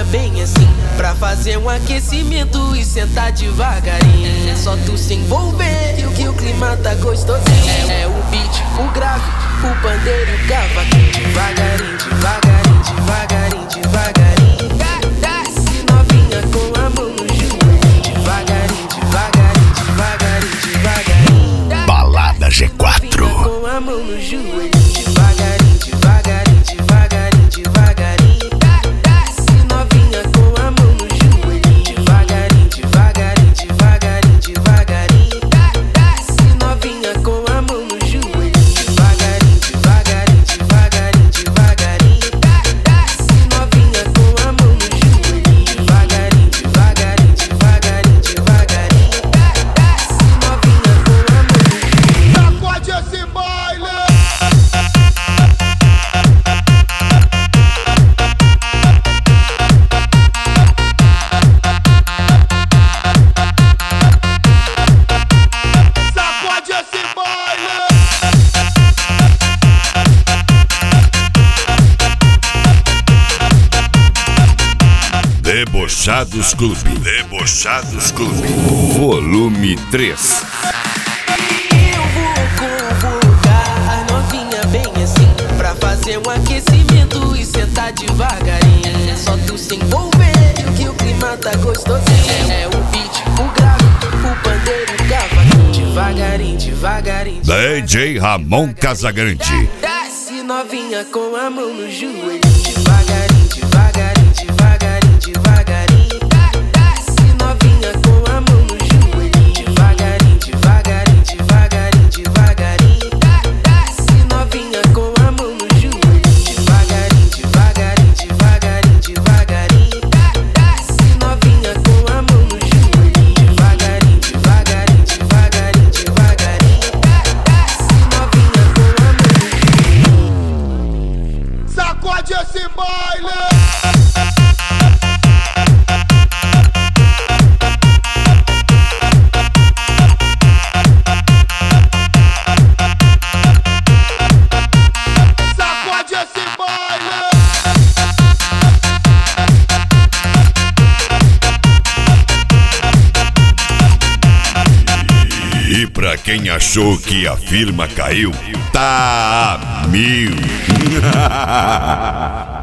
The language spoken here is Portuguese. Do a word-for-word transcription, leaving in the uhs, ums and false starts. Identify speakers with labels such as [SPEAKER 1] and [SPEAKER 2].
[SPEAKER 1] bem assim, pra fazer um aquecimento e sentar devagarinho. É só tu se envolver que o que o clima tá gostosinho. É, é o beat, o grave, o pandeiro e o cavaquinho. Devagarinho, devagarinho, devagarinho, devagarinho. Desce novinha com a mão no joelho. Devagarinho, devagarinho, devagarinho, devagarinho.
[SPEAKER 2] Balada G quatro.
[SPEAKER 1] Com a mão no joelho. Devagarinho, devagarinho, devagarinho, devagarinho. Desce novinha com a mão no joelho. Devagarinho, devagarinho, devagarinho, devagarinho. Desce novinha com a mão no joelho. Devagarinho, devagarinho, devagarinho, devagarinho. Desce novinha com a mão no joelho. Devagarinho, devagarinho, devagarinho, devagarinho. Desce novinha com a mão no joelho.
[SPEAKER 3] Sacode esse baile! Sacode esse baile!
[SPEAKER 2] Debochados Clube. Debochados Clube. Volume três.
[SPEAKER 1] Eu vou convocar a novinha bem assim, pra fazer um aquecimento e sentar devagarinho. É só tu se envolver que o clima tá gostosinho. É o beat, o grave, o pandeiro e o cavaquinho. Devagarinho, devagarinho,
[SPEAKER 2] D J Ramon Casagrande.
[SPEAKER 1] desce novinha com a mão no joelho. Devagarinho, devagarinho, devagarinho, devagarinho. Desce novinha com a mão no joelho. Devagarinho, devagarinho, devagarinho, devagarinho. Desce novinha com a mão no joelho. Devagarinho, devagarinho, devagarinho, devagarinho. Desce novinha com a mão no joelho. Devagarinho, devagarinho, devagarinho, devagarinho. Desce novinha com a mão no joelho.
[SPEAKER 3] Sacode esse baile! Sacode esse baile!
[SPEAKER 2] E pra quem achou que a firma caiu, tá a mil.